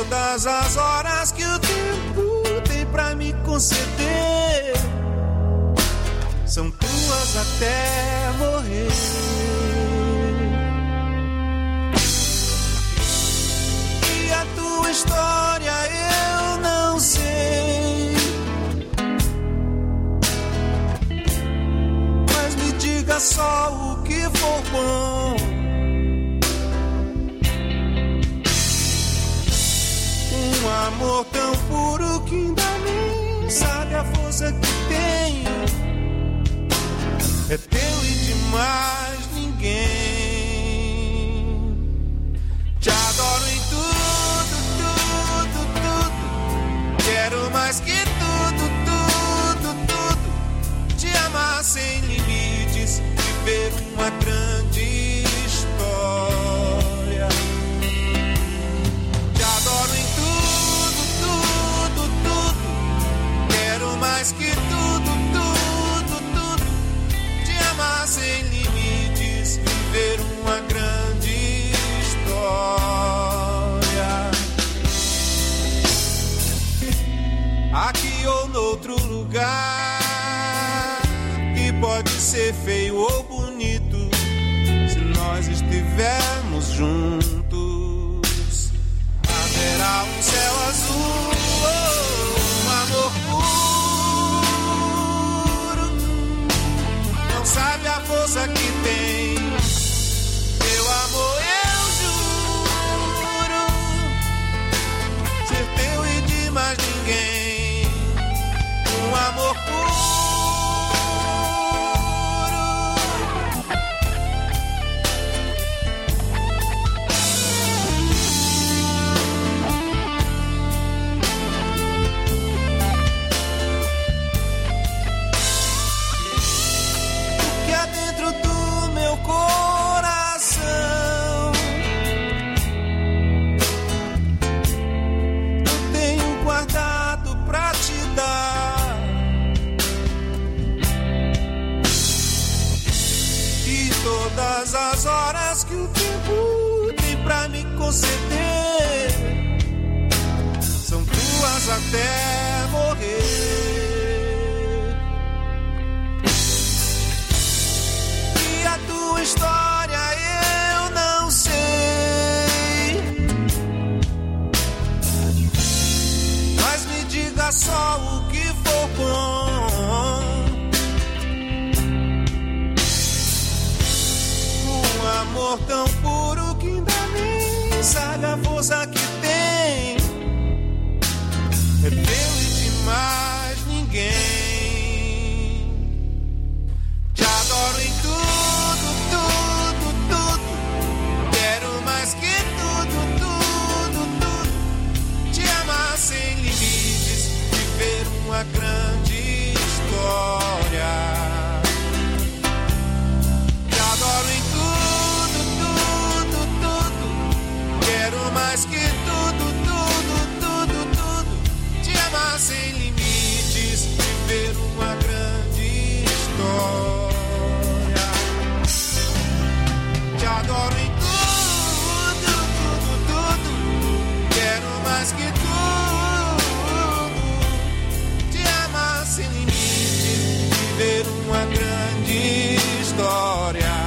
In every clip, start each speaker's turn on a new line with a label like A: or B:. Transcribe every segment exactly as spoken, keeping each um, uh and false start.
A: todas as horas que o tempo tem pra me conceder são tuas até morrer. E a tua história eu não sei, mas me diga só o que for bom. Um amor tão puro que ainda nem sabe a força que tem. É teu e de mais ninguém. Te adoro em tudo, tudo, tudo. Quero mais que tudo, tudo, tudo. Te amar sem limites, viver uma grande história. Te adoro em tudo, tudo, tudo. Quero mais que tudo, tudo, tudo. Te amar sem limites, viver uma grande história. Aqui ou noutro lugar, que pode ser feio ou bonito, se nós estivermos juntos. Haverá um céu azul, oh, um amor puro. Não sabe a força que tem. Meu amor, eu juro ser teu e de mais ninguém. Um amor puro. Todas as horas que o tempo tem pra me conceder são tuas até morrer. E a tua história eu não sei, mas me diga só o que for bom. Amor tão puro que ainda nem sabe a força que tem. É teu e de mais ninguém. Te adoro em tudo, tudo, tudo. Quero mais que tudo, tudo, tudo. Te amar sem limites, viver uma grande história. Te adoro em quero mais que tudo, tudo, tudo, tudo. Te amar sem limites, viver uma grande história. Te adoro em tudo, tudo, tudo. Quero mais que tudo. Te amar sem limites, viver uma grande história.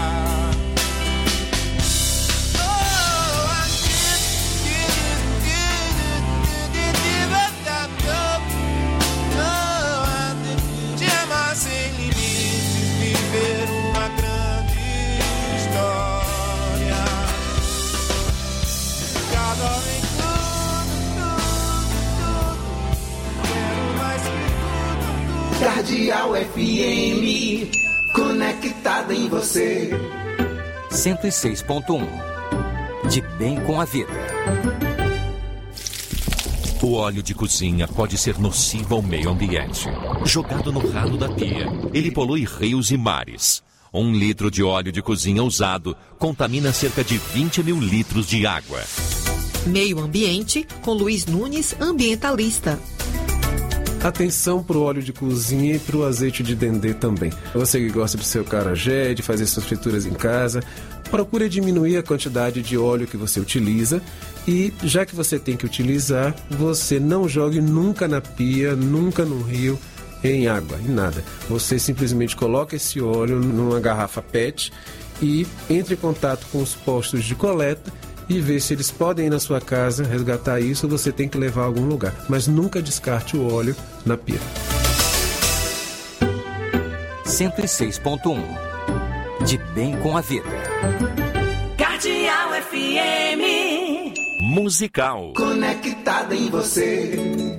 B: Cardeal F M, conectada em você.
C: cento e seis ponto um. De bem com a vida. O óleo de cozinha pode ser nocivo ao meio ambiente. Jogado no ralo da pia, ele polui rios e mares. Um litro de óleo de cozinha usado contamina cerca de vinte mil litros de água.
D: Meio Ambiente, com Luiz Nunes, ambientalista. Atenção para o óleo de cozinha e para o azeite de dendê também. Você que gosta do seu acarajé, de fazer suas frituras em casa, procure diminuir a quantidade de óleo que você utiliza e, já que você tem que utilizar, você não jogue nunca na pia, nunca no rio, em água, em nada. Você simplesmente coloca esse óleo numa garrafa P E T e entre em contato com os postos de coleta e ver se eles podem ir na sua casa resgatar isso, ou você tem que levar a algum lugar. Mas nunca descarte o óleo na pia.
E: cento e seis ponto um. De bem com a vida.
B: Cardeal F M.
C: Musical.
B: Conectada em você.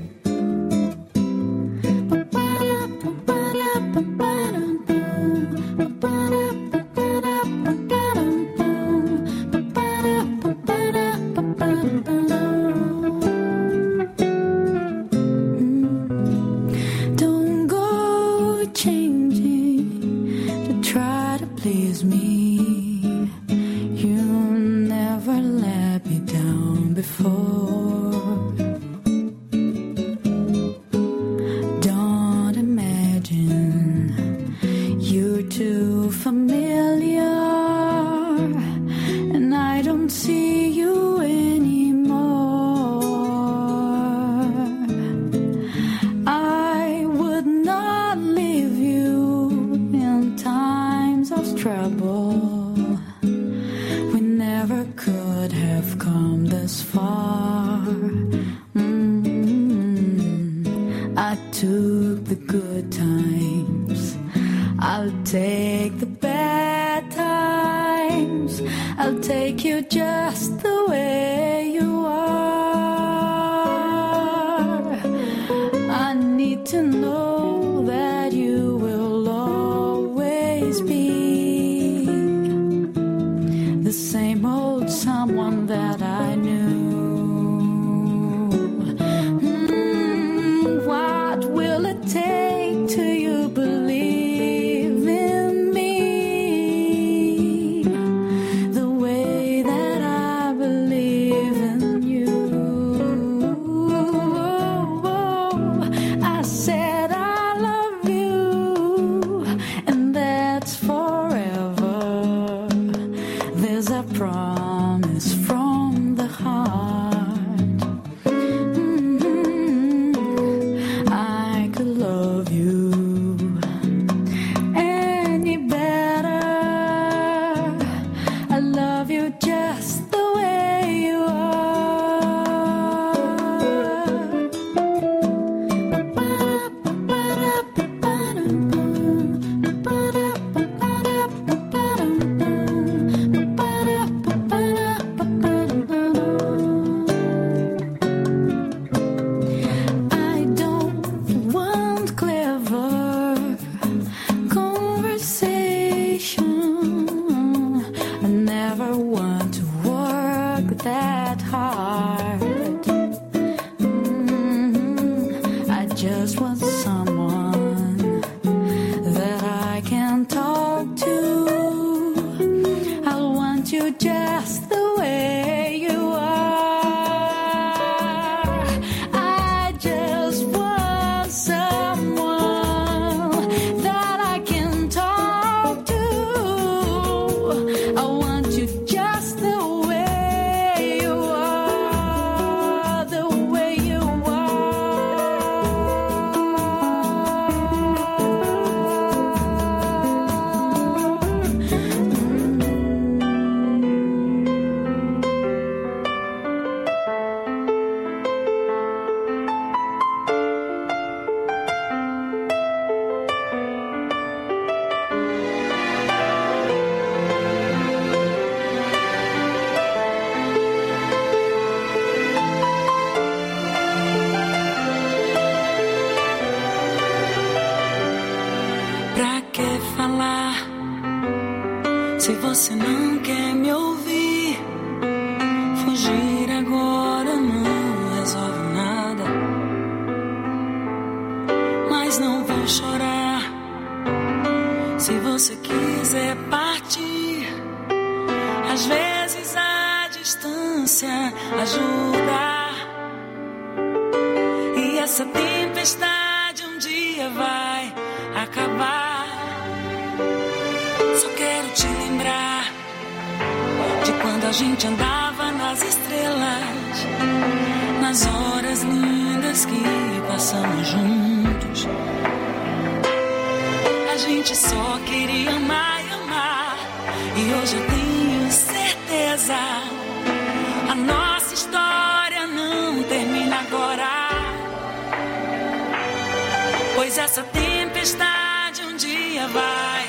F: Se você não quer me ouvir, fugir agora não resolve nada. Mas não vou chorar. Se você quiser partir, às vezes a distância ajuda. E essa tempestade dia vai acabar. Só quero te lembrar de quando a gente andava nas estrelas, nas horas lindas que passamos juntos. A gente só queria amar e amar, e hoje eu tenho certeza, a nossa história não termina agora, pois essa tempestade um dia vai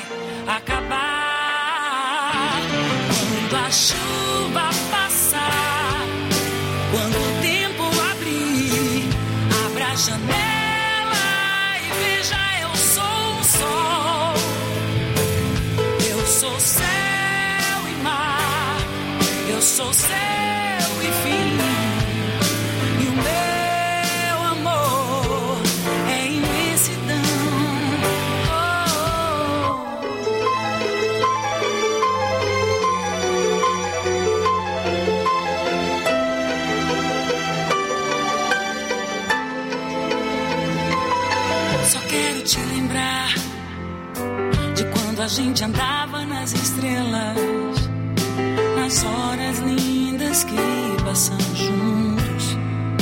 F: acabar. Quando a chuva passar, quando o tempo abrir, abra a janela e veja, eu sou o sol, eu sou céu e mar, eu sou céu e fim, e o meu amor é imensidão. Quero te lembrar de quando a gente andava nas estrelas, nas horas lindas que passamos juntos.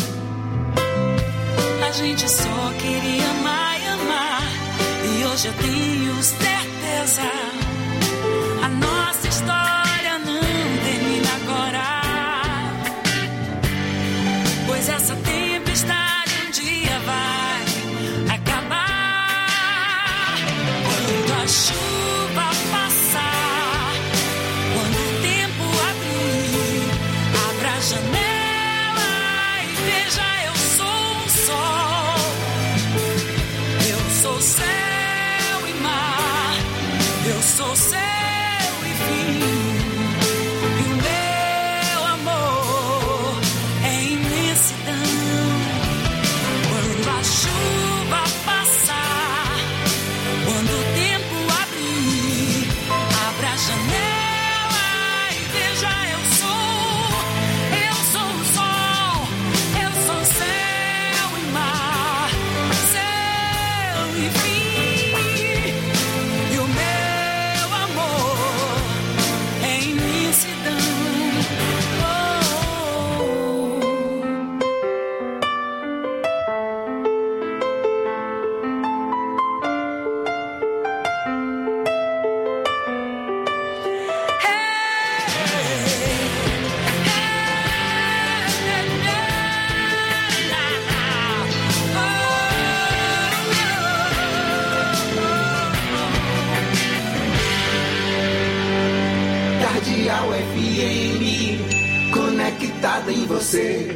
F: A gente só queria amar e amar, e hoje eu tenho certeza, a nossa história não termina agora, pois essa tempestade um dia vai acabar. Quando a chuva passar, quando o tempo abrir, abra a janela e veja, eu sou o sol, eu sou céu e mar, eu sou céu e fim, e o meu amor é imensidão. Quando a chuva passar, quando o tempo abrir, abra a janela e veja, eu sou, eu sou o sol, eu sou céu e mar, céu e fim, e o meu amor é imensidão. Oh, oh,
B: Cardeal F M, conectada em você.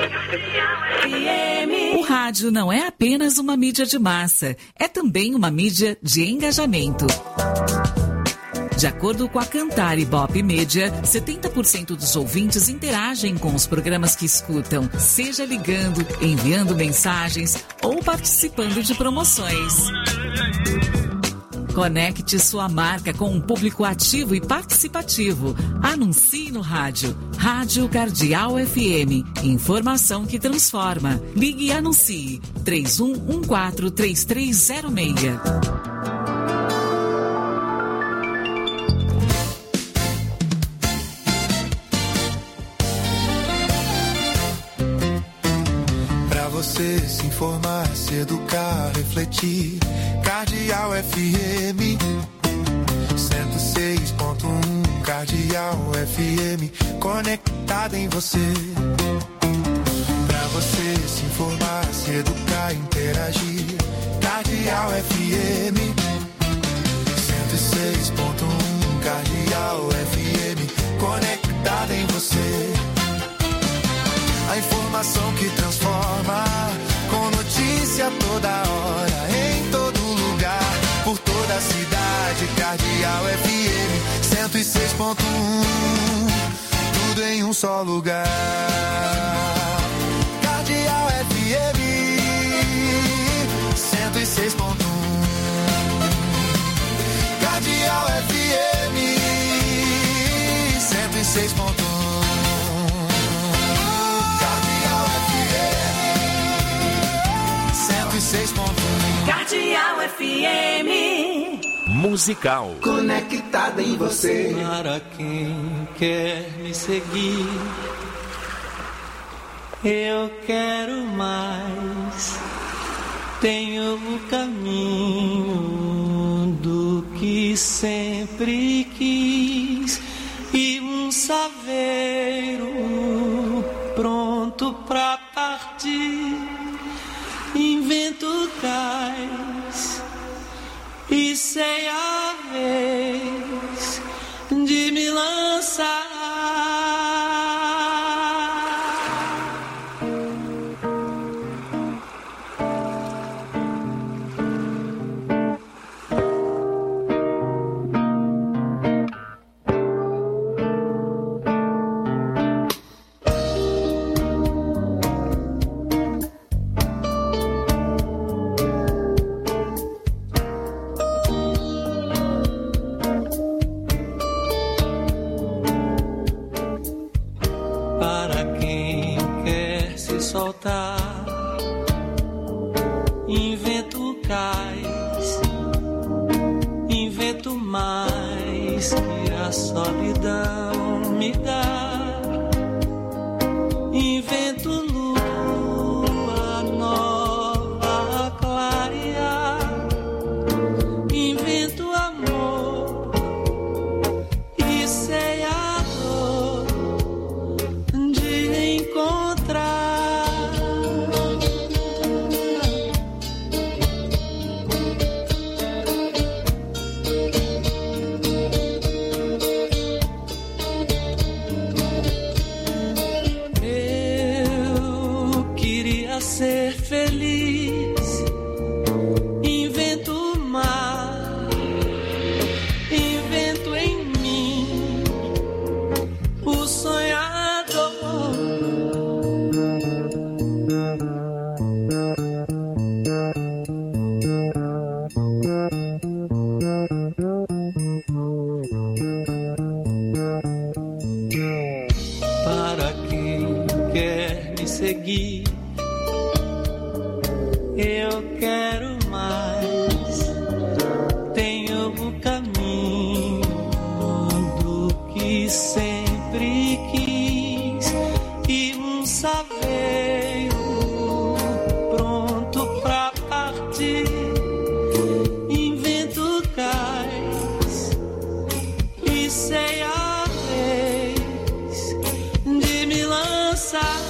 G: O rádio não é apenas uma mídia de massa, é também uma mídia de engajamento. De acordo com a Cantar Ibope Media, setenta por cento dos ouvintes interagem com os programas que escutam, seja ligando, enviando mensagens ou participando de promoções. Conecte sua marca com um público ativo e participativo. Anuncie no rádio. Rádio Cardeal F M. Informação que transforma. Ligue e anuncie. três um um quatro, três três zero seis.
A: Pra você se informar, se educar, refletir. Cardeal F M cento e seis ponto um. Cardeal F M, conectada em você. Pra você se informar, se educar, interagir. Cardeal F M cento e seis ponto um. Cardeal F M, conectada em você. A informação que transforma, com notícia toda hora, em todo lugar, por toda a cidade. Cardeal F M cento e seis ponto um, tudo em um só lugar. Cardeal F M cento e seis ponto um, Cardeal F M cento e seis ponto um. Cardeal F M cento e seis ponto um.
F: Cardeal F M.
C: Musical.
B: Conectada em você.
A: Para quem quer me seguir, eu quero mais. Tenho o caminho do que sempre quis e um saveiro pronto pra partir. Invento cais e sei a vez de me lançar. Invento cais, invento mais que a solidão me dá. Invento lua nova a clarear. Invento amor e sei a dor de encontrar. Ser feliz, invento o mar, invento em mim o sonhador. Para quem quer me seguir, eu quero mais. Tenho o caminho do que sempre quis e um saveiro pronto pra partir. Invento cais e sei a vez de me lançar.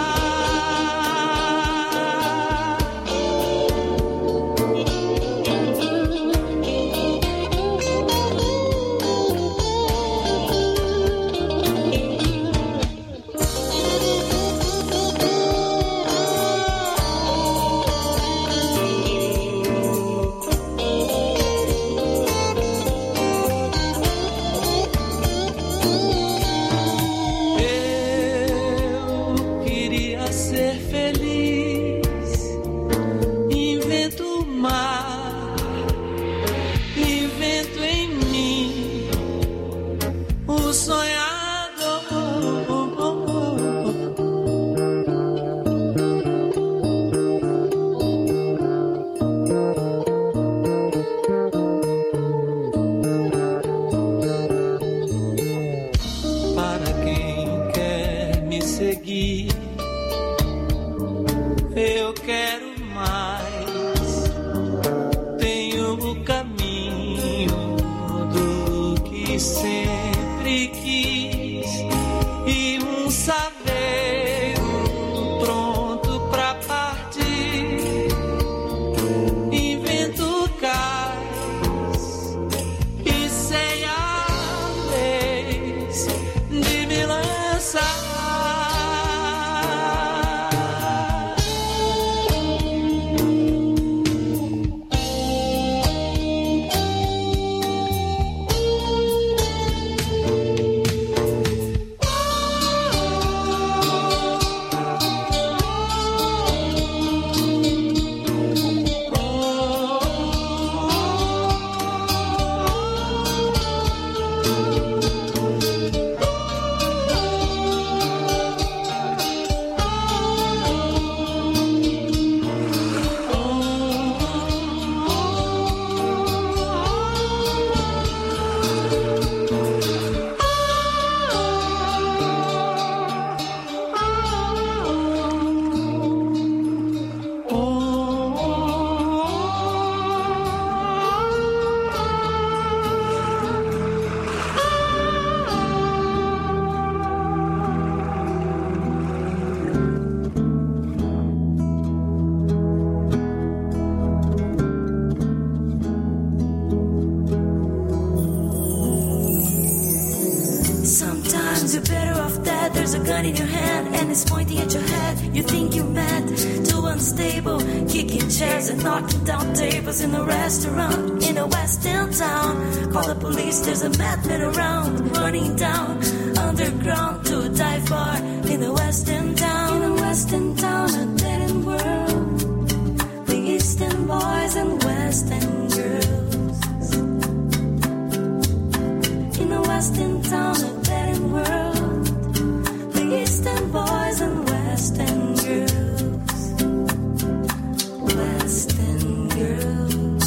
A: Eu quero mais. Tenho o caminho do que sempre quis e um saveiro pronto pra partir. Invento cais e sei a vez de me lançar.
F: Sometimes you're better off dead. There's a gun in your hand and it's pointing at your head. You think you're mad, too unstable, kicking chairs and knocking down tables in a restaurant in a west end town. Call the police, there's a madman around, running down underground to a dive bar in a west end town. In a west end town, a dead end world. The East End boys and West End girls. In a West End town, a dead end world. The East End boys and West End girls. West End girls.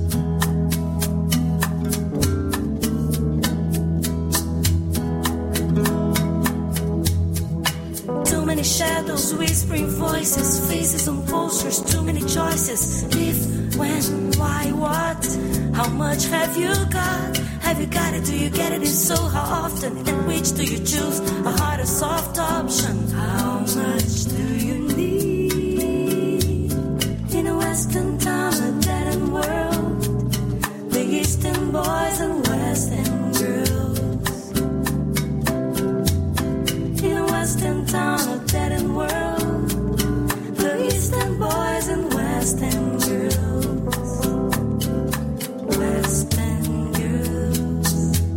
F: Too many shadows, whispering voices, faces on posters, too many choices. If, when, why, what? How much have you got? Have you got it? Do you get it? If so, how often? And which do you choose? A hard or soft option? How much do you need? In a western town, a dead end world. The Eastern boys and West End girls. In a western town, a dead end world. The Eastern boys and West End girls. West End girls.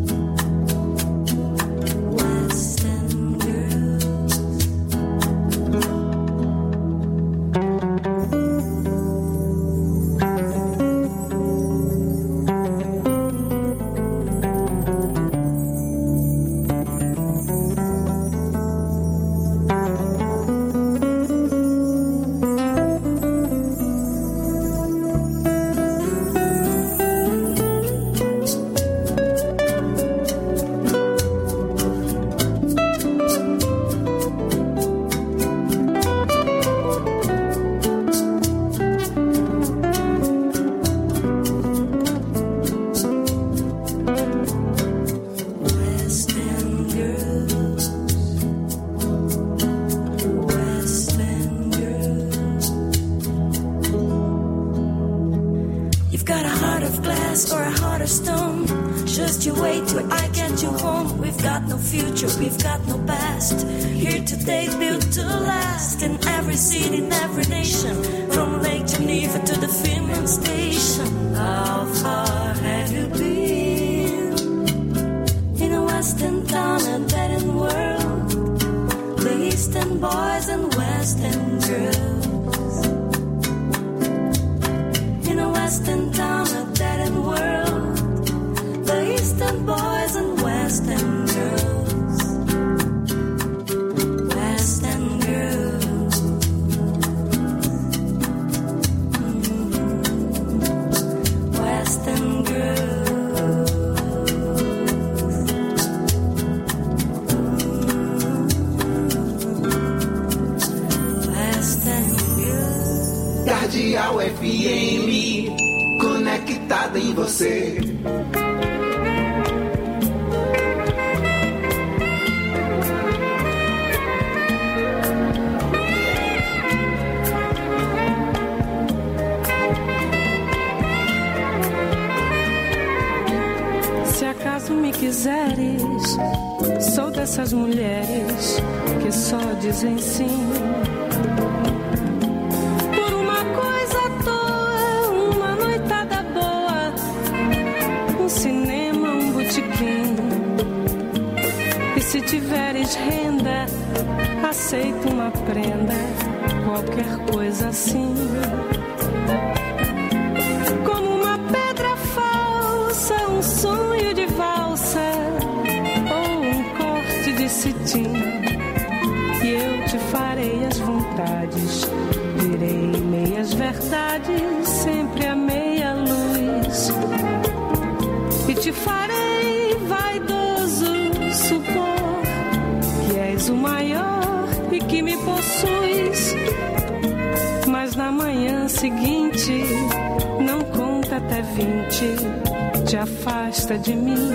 F: West End girls. West End girls. West End girls. You've got a heart of glass or a heart of stone. Just you wait till I get you home. We've got no future, we've got no past. Here today, built to last. In every city, in every nation. From Lake Geneva to the Finland station. How far have you been? In a western town, a dead end world. The Eastern boys and West End girls. In a western town, a dead end world. The Eastern boys and West End girls. West End girls. Mm. West End girls. West End girls.
B: Cardeal F M, conectada em você.
H: Se acaso me quiseres, sou dessas mulheres que só dizem sim. Por uma coisa à toa, uma noitada boa, um cinema, um botequim. E se tiveres renda, aceito uma prenda, qualquer coisa assim. Como uma pedra falsa, um sonho de valsa ou um corte de cetim. E eu te farei as vontades, direi meias verdades, sempre a meia luz. E te farei vaidoso supor que és o maior e que me possuis. Mas na manhã seguinte, não conta até vinte, te afasta de mim.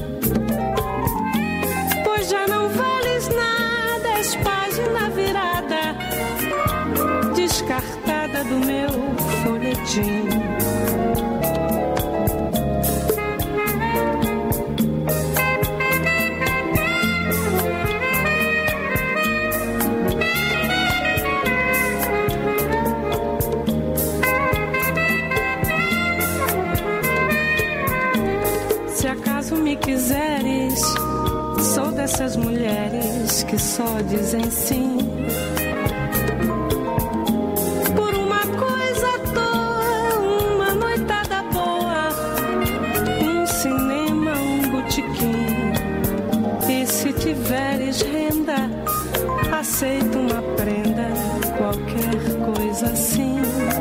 H: Pois já não vales nada, és página virada, descartada do meu folhetim. Sou dessas mulheres que só dizem sim por uma coisa à toa, uma noitada boa, um cinema, um botequim. E se tiveres renda, aceito uma prenda, qualquer coisa assim.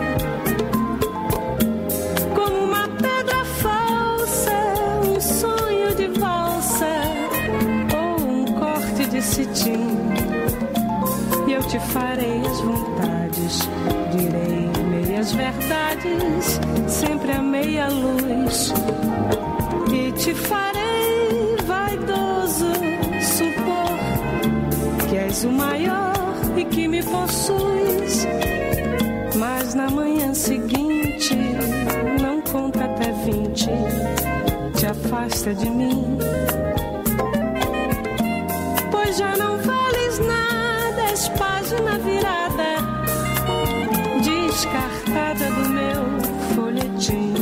H: Como uma pedra falsa, um sonho de valsa ou um corte de cetim. E eu te farei as vontades, direi meias verdades, sempre a meia luz. E te farei vaidoso supor que és o maior e que me possuis. Mas na manhã seguinte, não conta até vinte, te afasta de mim. Pois já não vales nada, és página virada, descartada do meu folhetim.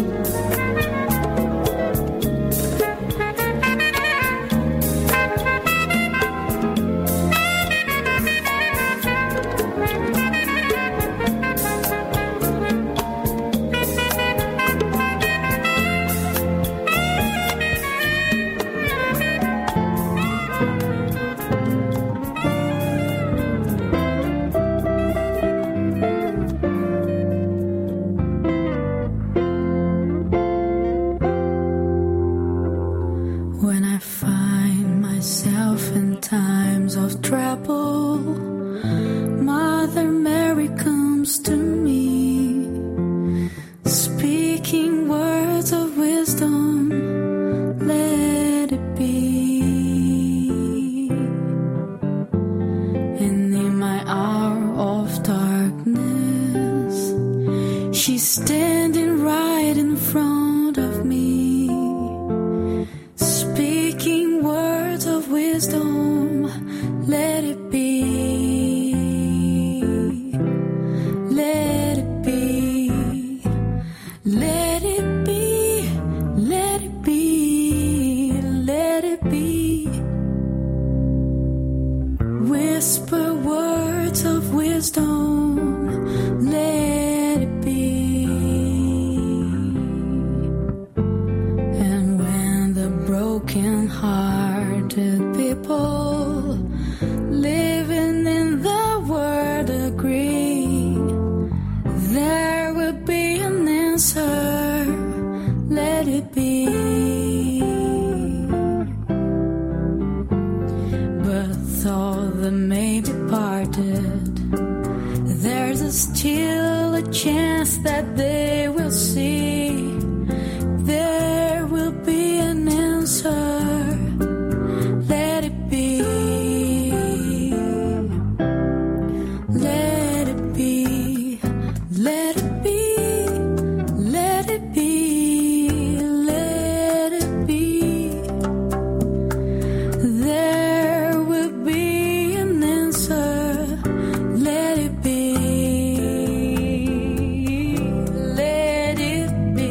F: Let it be.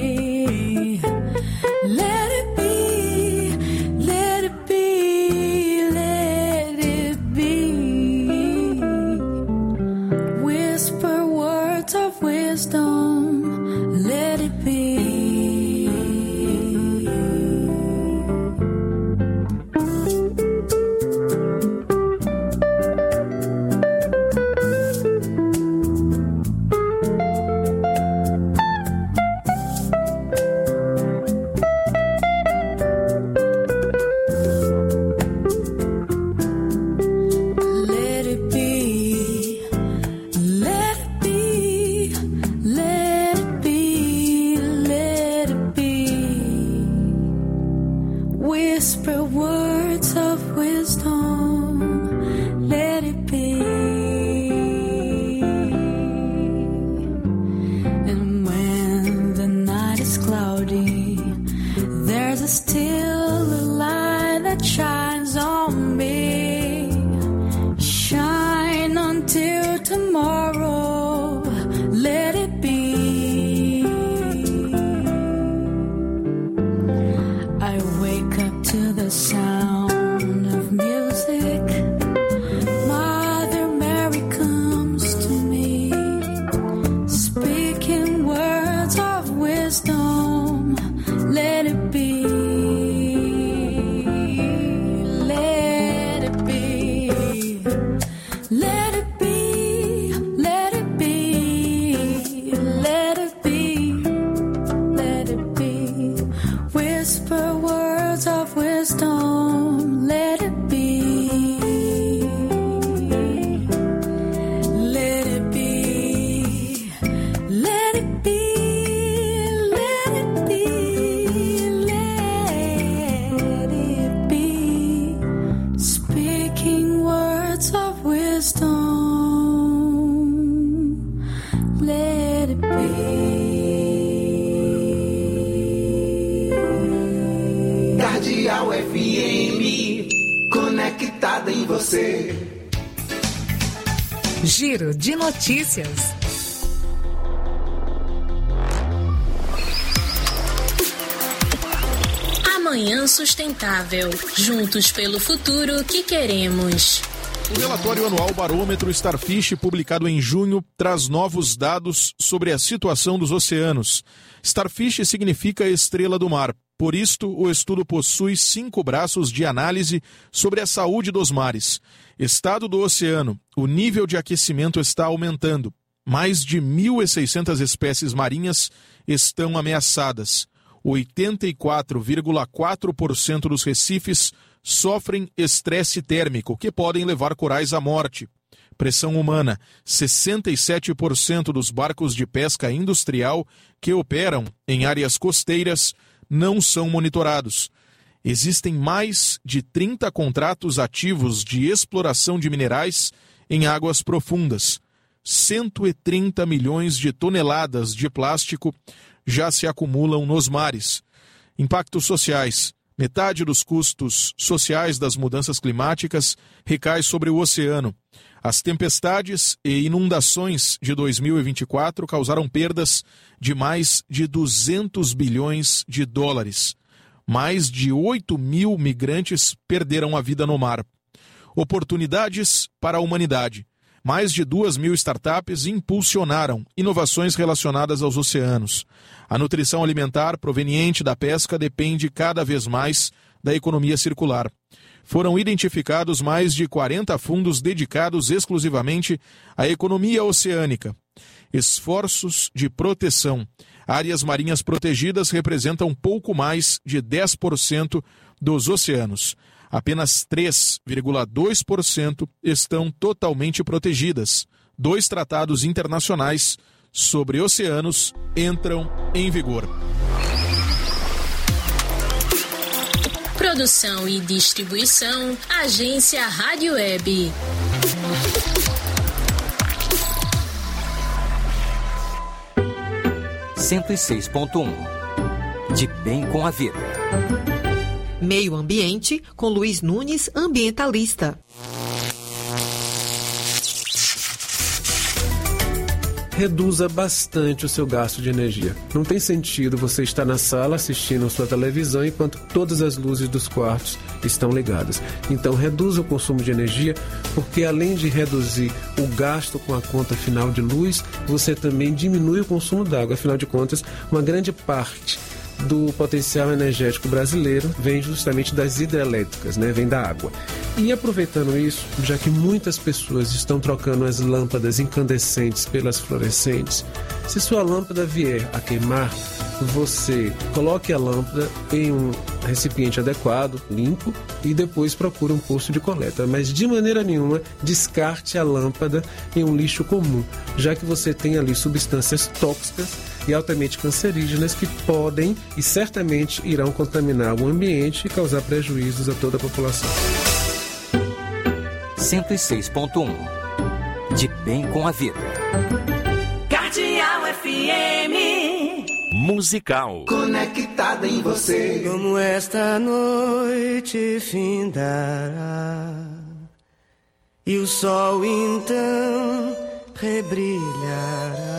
B: conectada em você.
I: Giro de notícias.
J: Manhã Sustentável. Juntos pelo futuro que queremos.
K: O relatório anual Barômetro Starfish, publicado em junho, traz novos dados sobre a situação dos oceanos. Starfish significa estrela do mar. Por isto, o estudo possui cinco braços de análise sobre a saúde dos mares. Estado do oceano. O nível de aquecimento está aumentando. Mais de mil e seiscentas espécies marinhas estão ameaçadas. oitenta e quatro vírgula quatro por cento dos recifes sofrem estresse térmico, que podem levar corais à morte. Pressão humana. sessenta e sete por cento dos barcos de pesca industrial que operam em áreas costeiras não são monitorados. Existem mais de trinta contratos ativos de exploração de minerais em águas profundas. cento e trinta milhões de toneladas de plástico já se acumulam nos mares. Impactos sociais. Metade dos custos sociais das mudanças climáticas recai sobre o oceano. As tempestades e inundações de dois mil e vinte e quatro causaram perdas de mais de duzentos bilhões de dólares. Mais de oito mil migrantes perderam a vida no mar. Oportunidades para a humanidade. Mais de duas mil startups impulsionaram inovações relacionadas aos oceanos. A nutrição alimentar proveniente da pesca depende cada vez mais da economia circular. Foram identificados mais de quarenta fundos dedicados exclusivamente à economia oceânica. Esforços de proteção. Áreas marinhas protegidas representam pouco mais de dez por cento dos oceanos. Apenas três vírgula dois por cento estão totalmente protegidas. Dois tratados internacionais sobre oceanos entram em vigor.
J: Produção e distribuição, Agência Rádio Web.
E: cento e seis ponto um. De bem com a vida.
L: Meio Ambiente, com Luiz Nunes, ambientalista.
D: Reduza bastante o seu gasto de energia. Não tem sentido você estar na sala assistindo sua televisão enquanto todas as luzes dos quartos estão ligadas. Então, reduza o consumo de energia, porque além de reduzir o gasto com a conta final de luz, você também diminui o consumo d'água. Afinal de contas, uma grande parte do potencial energético brasileiro vem justamente das hidrelétricas, né? Vem da água. E aproveitando isso, já que muitas pessoas estão trocando as lâmpadas incandescentes pelas fluorescentes, se sua lâmpada vier a queimar, você coloque a lâmpada em um recipiente adequado, limpo, e depois procure um posto de coleta. Mas de maneira nenhuma descarte a lâmpada em um lixo comum, já que você tem ali substâncias tóxicas e altamente cancerígenas que podem e certamente irão contaminar o ambiente e causar prejuízos a toda a população.
E: cento e seis ponto um. De bem com a vida.
F: Cardeal F M.
C: Musical.
B: Conectada em você.
M: Como esta noite findará e o sol então rebrilhará.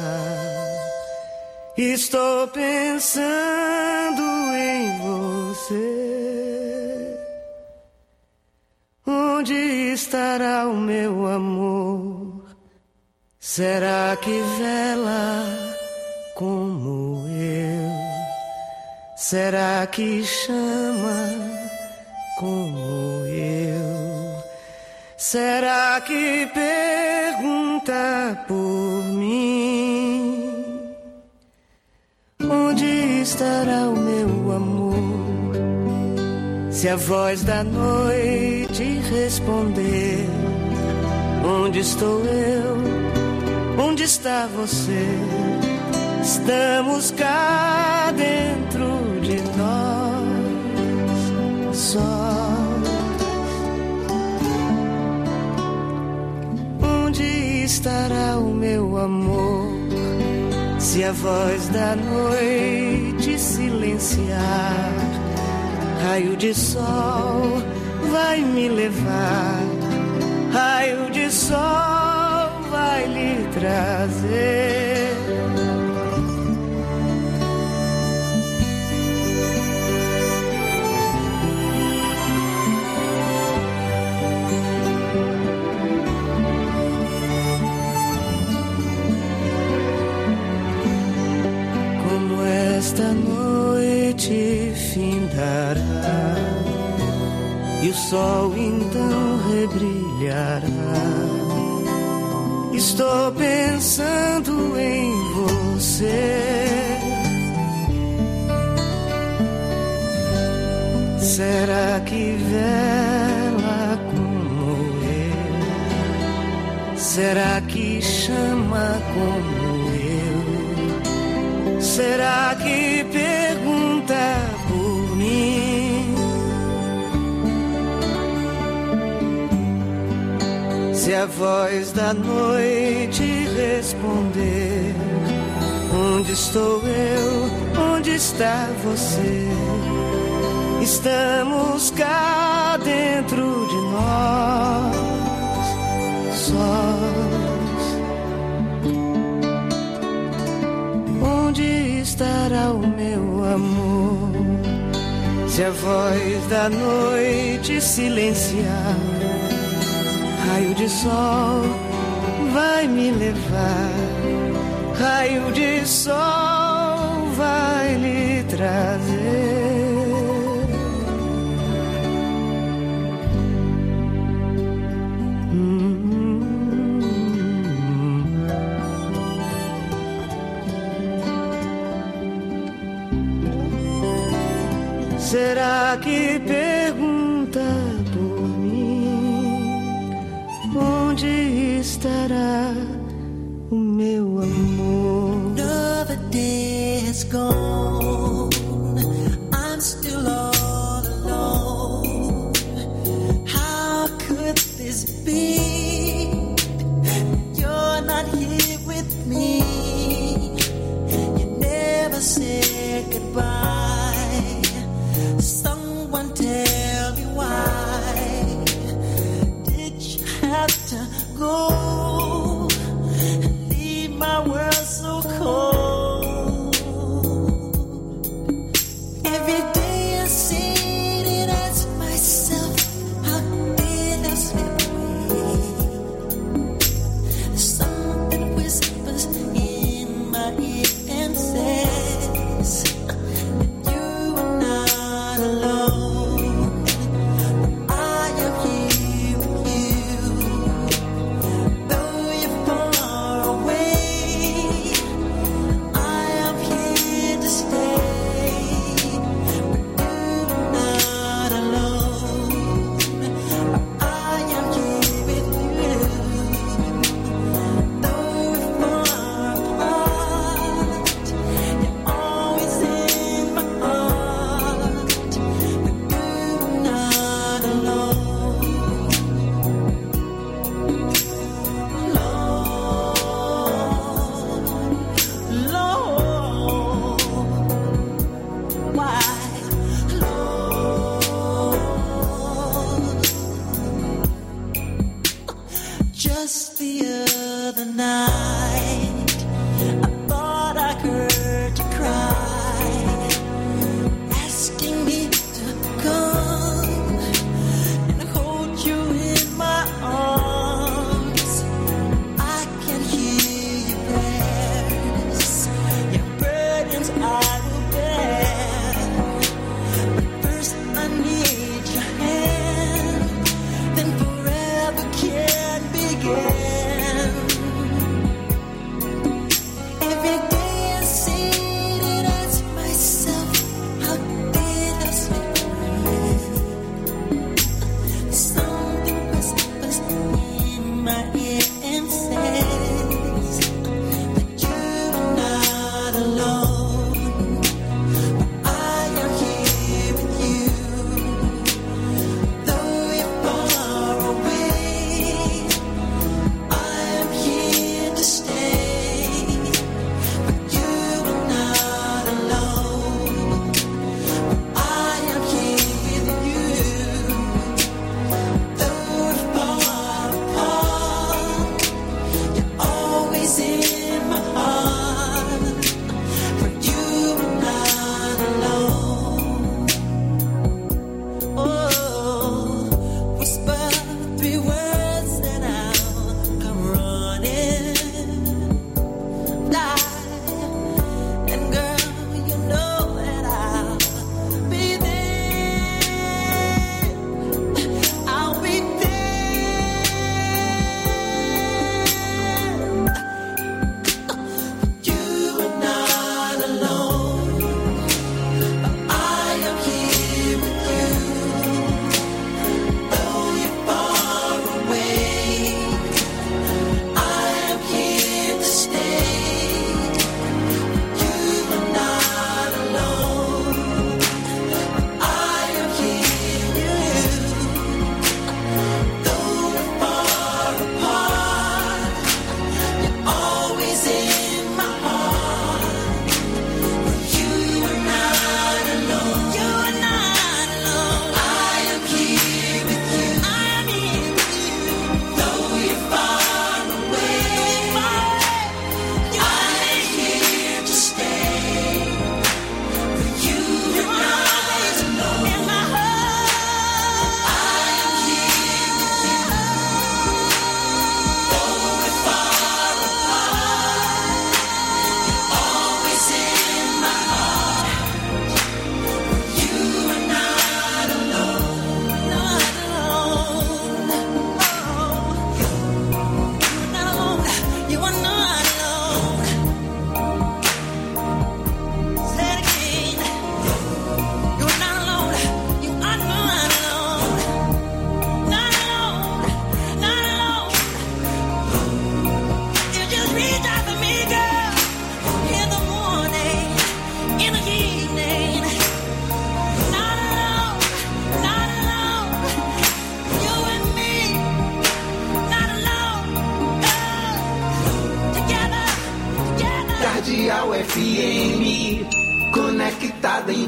M: Estou pensando em você. Onde estará o meu amor? Será que vela como eu? Será que chama como eu? Será que pergunta por mim? Onde estará o meu amor? Se a voz da noite responder, onde estou eu? Onde está você? Estamos cá dentro de nós, sós. Onde estará o meu amor? Se a voz da noite silenciar, raio de sol vai me levar, raio de sol vai lhe trazer. Como esta noite findará e o sol então rebrilhará, estou pensando em você. Será que vela como eu? Será que chama como eu? Será que pergunta por mim? Se a voz da noite responder, onde estou eu? Onde está você? Estamos cá dentro de nós, sós. Onde estará o meu amor? Se a voz da noite silenciar, raio de sol vai me levar, raio de sol vai lhe trazer. Será que pergunta por mim? Onde estará o meu amor?
I: Another day has gone, I'm still all alone. How could this be? You're not here with me. You never said goodbye. Someone tell me why did you have to go and leave my world so cold? Every day I sit and ask myself, how did I slip away? Something whispers in my ear and says you are not alone. I am here with you. Though you're far away, I am here to stay. But you're not alone. I am here with you. Though we're far apart, you're always in my heart. But you're not alone. Lord, Lord, why, Lord? Just the other night, I thought I heard you cry, asking me to come and hold you in my arms. I can hear your prayers, your burdens I will bear. But first I need your hand, then forever can begin.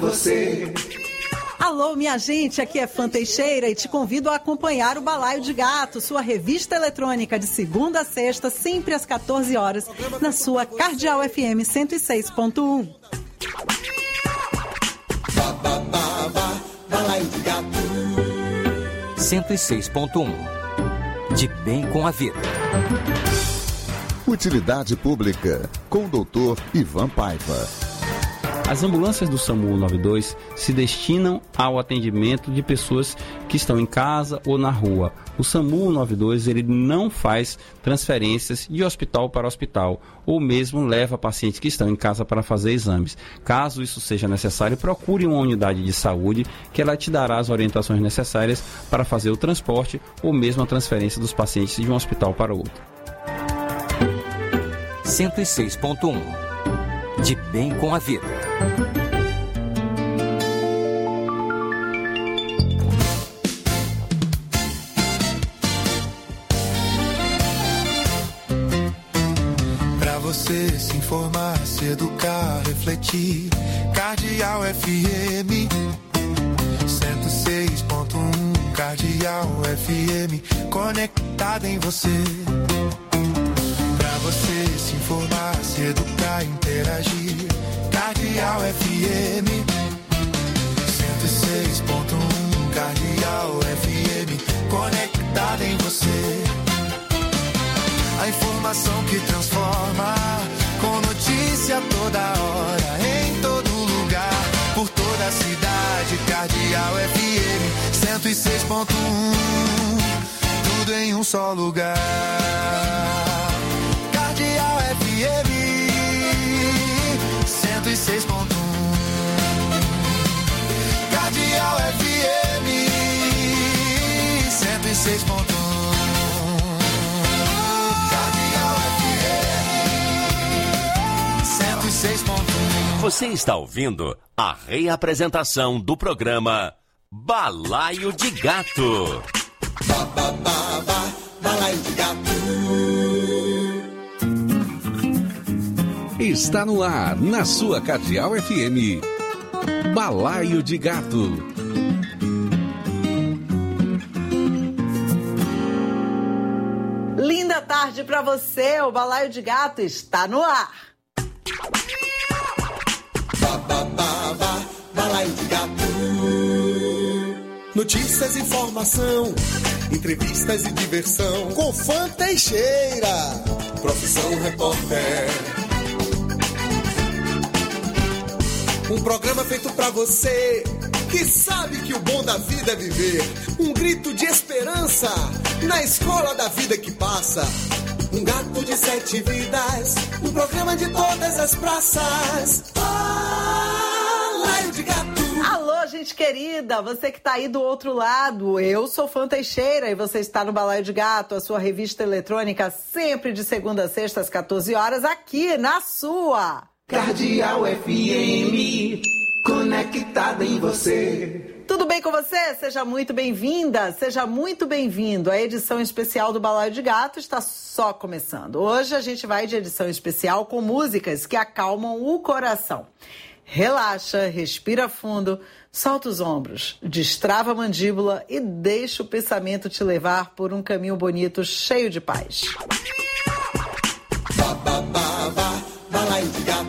B: você.
N: Alô, minha gente, aqui é Fã Teixeira e te convido a acompanhar o Balaio de Gato, sua revista eletrônica de segunda a sexta, sempre às quatorze horas, na sua Cardeal F M cento e seis ponto um.
B: Balaio de Gato
E: cento e seis ponto um. De bem com a vida.
O: Utilidade Pública, com o doutor Ivan Paiva.
P: As ambulâncias do SAMU noventa e dois se destinam ao atendimento de pessoas que estão em casa ou na rua. O SAMU noventa e dois ele não faz transferências de hospital para hospital, ou mesmo leva pacientes que estão em casa para fazer exames. Caso isso seja necessário, procure uma unidade de saúde que ela te dará as orientações necessárias para fazer o transporte ou mesmo a transferência dos pacientes de um hospital para outro.
E: cento e seis ponto um. De bem com a vida.
A: Pra você se informar, se educar, refletir. Cardeal F M cento e seis ponto um. Cardeal F M conectada em você. Pra você se informar, se educar, interagir. Cardeal F M cento e seis ponto um. Cardeal F M conectada em você. A informação que transforma, com notícia toda hora, em todo lugar, por toda a cidade. Cardeal F M cento e seis ponto um. Tudo em um só lugar. Cardeal F M cento e seis ponto um. Cardeal F M cento e seis ponto um. Cardeal F M cento e seis ponto um.
C: Você está ouvindo a reapresentação do programa Balaio de Gato.
B: Ba, ba, ba, ba, Balaio de Gato.
Q: Está no ar, na sua Cardeal F M, Balaio de Gato.
N: Linda tarde pra você, o Balaio de Gato está no ar.
B: Ba, ba, ba, ba, Balaio de Gato. Notícias, informação, entrevistas e diversão. Com Fã Teixeira, profissão repórter. Um programa feito pra você que sabe que o bom da vida é viver. Um grito de esperança na escola da vida que passa. Um gato de sete vidas, um programa de todas as praças. Balaio de Gato.
N: Alô, gente querida, você que tá aí do outro lado. Eu sou Fã Teixeira e você está no Balaio de Gato, a sua revista eletrônica, sempre de segunda a sexta às quatorze horas, aqui na sua
B: Cardeal F M, conectada em você.
N: Tudo bem com você? Seja muito bem-vinda, seja muito bem-vindo. A edição especial do Balaio de Gato está só começando. Hoje a gente vai de edição especial com músicas que acalmam o coração. Relaxa, respira fundo, solta os ombros, destrava a mandíbula e deixa o pensamento te levar por um caminho bonito, cheio de paz.
B: Ba, ba, ba, ba, Balaio de Gato.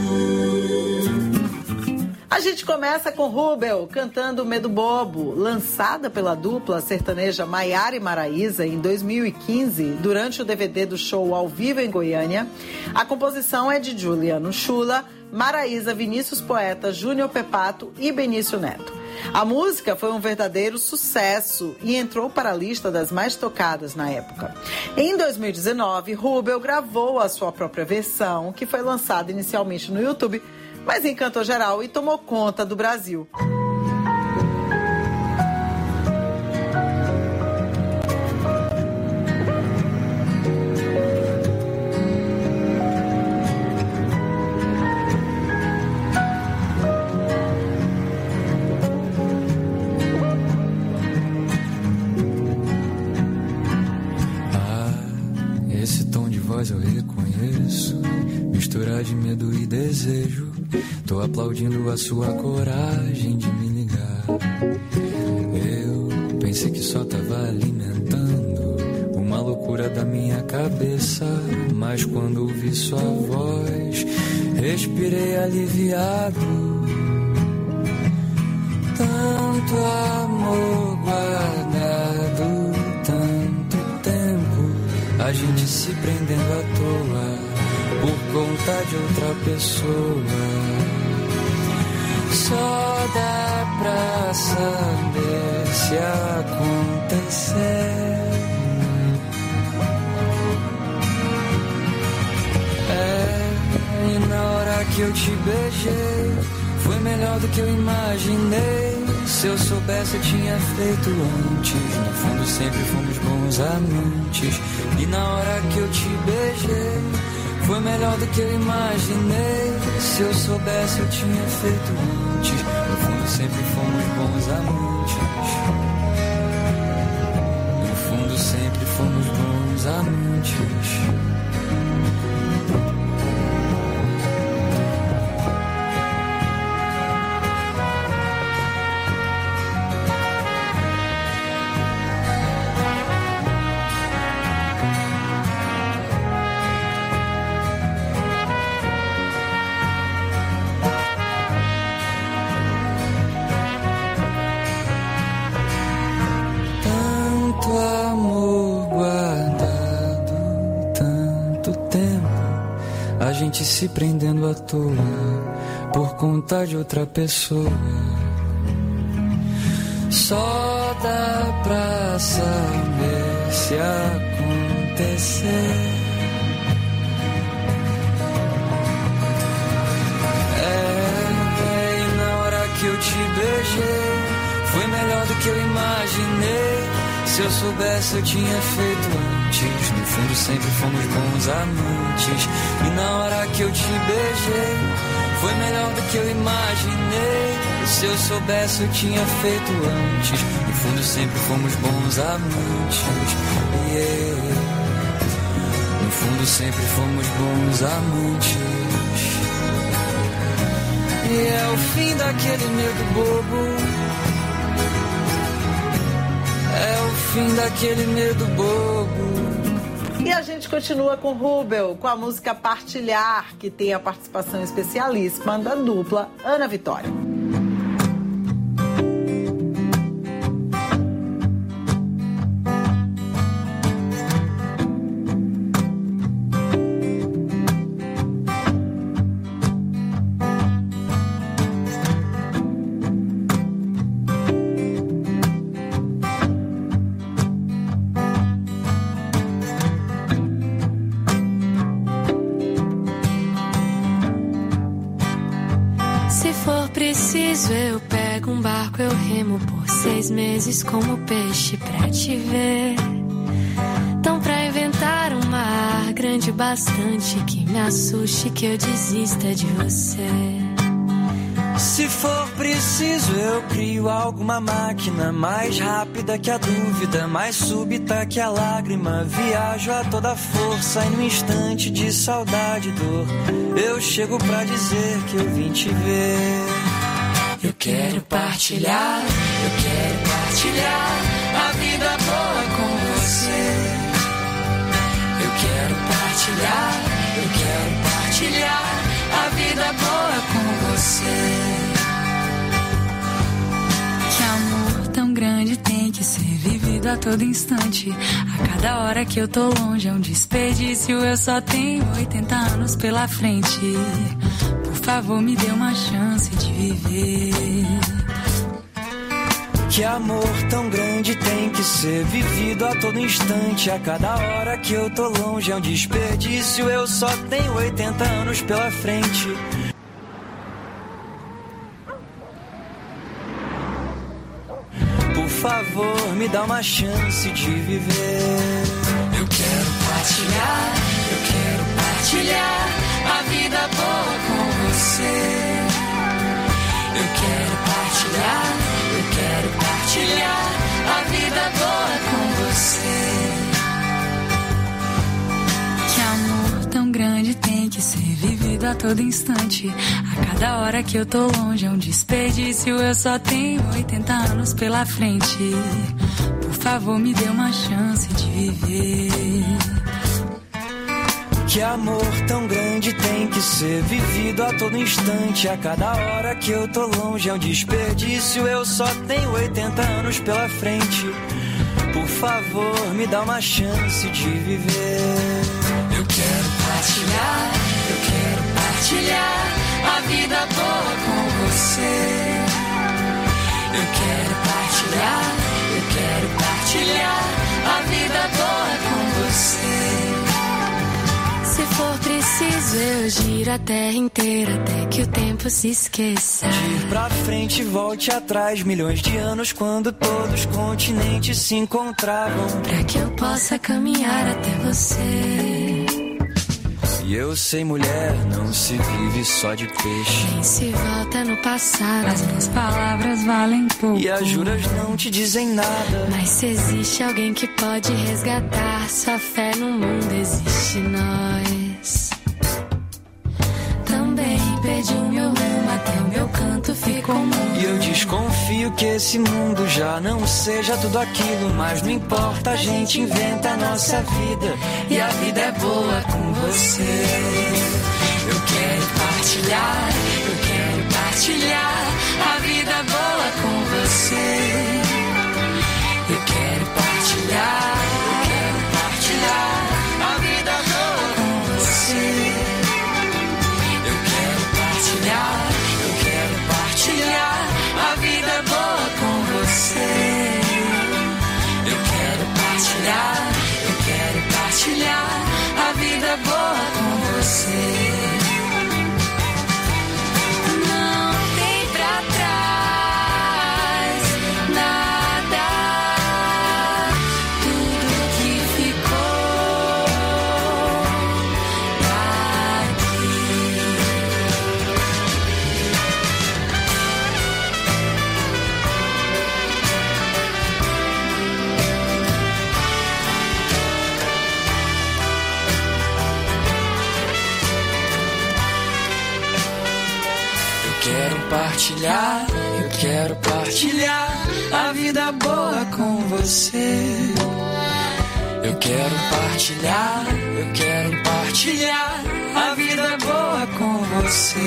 N: A gente começa com Rubel cantando Medo Bobo, lançada pela dupla sertaneja Maiara e Maraíza em dois mil e quinze, durante o D V D do show ao vivo em Goiânia. A composição é de Juliano Chula, Maraíza, Vinícius Poeta, Júnior Pepato e Benício Neto. A música foi um verdadeiro sucesso e entrou para a lista das mais tocadas na época. Em dois mil e dezenove, Rubel gravou a sua própria versão, que foi lançada inicialmente no YouTube, mas encantou geral e tomou conta do Brasil.
R: Ah, esse tom de voz eu reconheço. conheço, mistura de medo e desejo. Tô aplaudindo a sua coragem de me ligar. Eu pensei que só tava alimentando uma loucura da minha cabeça, mas quando ouvi sua voz, respirei aliviado. Tanto amor guardado, tanto tempo, a gente se prendendo à toa por conta de outra pessoa. Só dá pra saber se acontecer. É, e na hora que eu te beijei, foi melhor do que eu imaginei. Se eu soubesse eu tinha feito antes. No fundo sempre fomos bons amantes. E na hora que eu te beijei, foi melhor do que eu imaginei. Se eu soubesse eu tinha feito antes. No fundo sempre fomos bons amantes. No fundo sempre fomos bons amantes. Se prendendo à toa por conta de outra pessoa. Só dá pra saber se acontecer. É, e na hora que eu te beijei, foi melhor do que eu imaginei. Se eu soubesse eu tinha feito antes. No fundo sempre fomos bons amantes. E na hora que eu te beijei, foi melhor do que eu imaginei. Se eu soubesse eu tinha feito antes. No fundo sempre fomos bons amantes. Yeah. No fundo sempre fomos bons amantes. E é o fim daquele medo bobo. É o fim daquele medo bobo.
N: E a gente continua com Rubel, com a música Partilhar, que tem a participação especialíssima da dupla Ana Vitória.
S: Eu pego um barco, eu remo por seis meses como peixe pra te ver. Então pra inventar um mar grande bastante que me assuste, que eu desista de você.
R: Se for preciso eu crio alguma máquina mais rápida que a dúvida, mais súbita que a lágrima. Viajo a toda força e no instante de saudade e dor eu chego pra dizer que eu vim te ver.
S: Eu quero partilhar, eu quero partilhar a vida boa com você. Eu quero partilhar, eu quero partilhar a vida boa com você. Que amor tão grande tem que ser vivido a todo instante. A cada hora que eu tô longe é um desperdício. Eu só tenho oitenta anos pela frente. Por favor, me dê uma chance de viver.
R: Que amor tão grande tem que ser vivido a todo instante. A cada hora que eu tô longe é um desperdício. Eu só tenho oitenta anos pela frente. Por favor, me dá uma chance de viver.
S: Eu quero partilhar, eu quero partilhar a vida boa com você. Eu quero partilhar, eu quero partilhar a vida boa com você. Que amor tão grande a todo instante. A cada hora que eu tô longe é um desperdício. Eu só tenho oitenta anos pela frente. Por favor, me dê uma chance de viver.
R: Que amor tão grande tem que ser vivido a todo instante. A cada hora que eu tô longe é um desperdício. Eu só tenho oitenta anos pela frente. Por favor, me dá uma chance de viver.
S: Eu quero partilhar, eu quero partilhar a vida boa com você. Eu quero partilhar, eu quero partilhar a vida boa com você. Se for preciso, eu giro a terra inteira até que o tempo se esqueça.
R: Ir pra frente, volte atrás, milhões de anos quando todos os continentes se encontravam.
S: Pra que eu possa caminhar até você.
R: E eu sei, mulher, não se vive só de peixe.
S: Nem se volta no passado, as minhas palavras valem pouco.
R: E as juras não te dizem nada.
S: Mas se existe alguém que pode resgatar sua fé no mundo, existe nós. Também perdi o meu rumo, até o meu canto ficou mudo.
R: E eu desconfio que esse mundo já não seja tudo aquilo. Mas não importa, a gente inventa a nossa vida.
S: E a vida é boa com você. Eu quero partilhar, eu quero partilhar a vida boa com você. Eu quero partilhar, eu quero partilhar a vida boa com você. Eu quero partilhar, eu quero partilhar a vida boa com você. Eu quero partilhar, eu quero partilhar a vida boa com você. Não tem pra trás nada, tudo que ficou daqui.
R: Quero partilhar, eu quero partilhar a vida boa com você. Eu quero partilhar, eu quero partilhar a vida boa com você.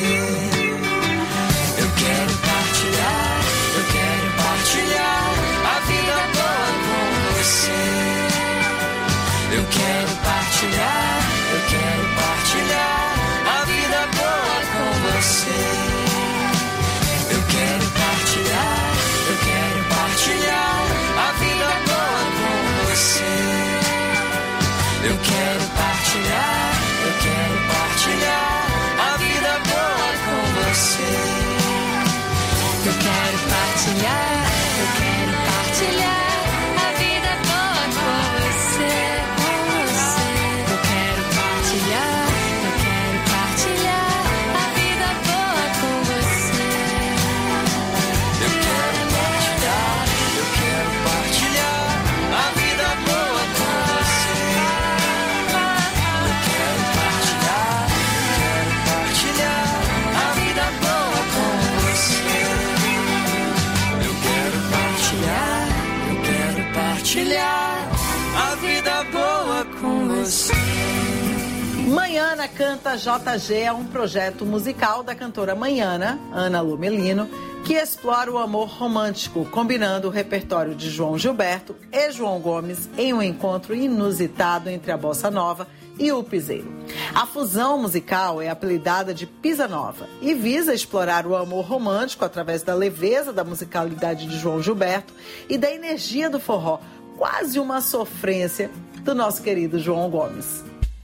R: Eu quero partilhar, eu quero partilhar a vida boa com você. Eu quero partilhar, eu quero partilhar a vida boa com você. Eu quero partilhar, eu quero partilhar a vida boa com você. Eu quero partilhar, eu quero partilhar a vida boa com você.
S: Eu quero partilhar, eu quero partilhar a vida boa com você, com você. Eu quero partilhar, eu quero partilhar a vida boa com você.
R: Eu quero partilhar, eu quero partilhar a vida boa com você. Eu quero partilhar, eu quero partilhar a vida boa com você. Eu quero partilhar, eu quero partilhar a vida boa com você.
N: Manhana Canta J G é um projeto musical da cantora Manhana, Ana Lomelino, que explora o amor romântico, combinando o repertório de João Gilberto e João Gomes em um encontro inusitado entre a bossa nova e o piseiro. A fusão musical é apelidada de Pisa Nova e visa explorar o amor romântico através da leveza da musicalidade de João Gilberto e da energia do forró, quase uma sofrência do nosso querido João Gomes.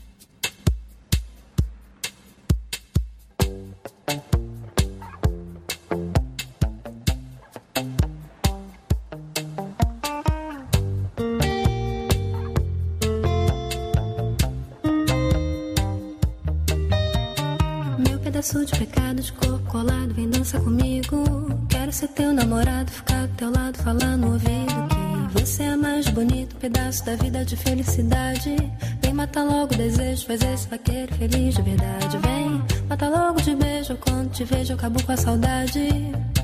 T: Pedaço de pecado de corpo colado, vem dança comigo. Quero ser teu namorado, ficar do teu lado, falar no ouvido que você é mais bonito, pedaço da vida de felicidade. Vem matar logo o desejo, faz esse vaqueiro feliz de verdade. Vem Mata logo de beijo, quando te vejo eu acabo com a saudade.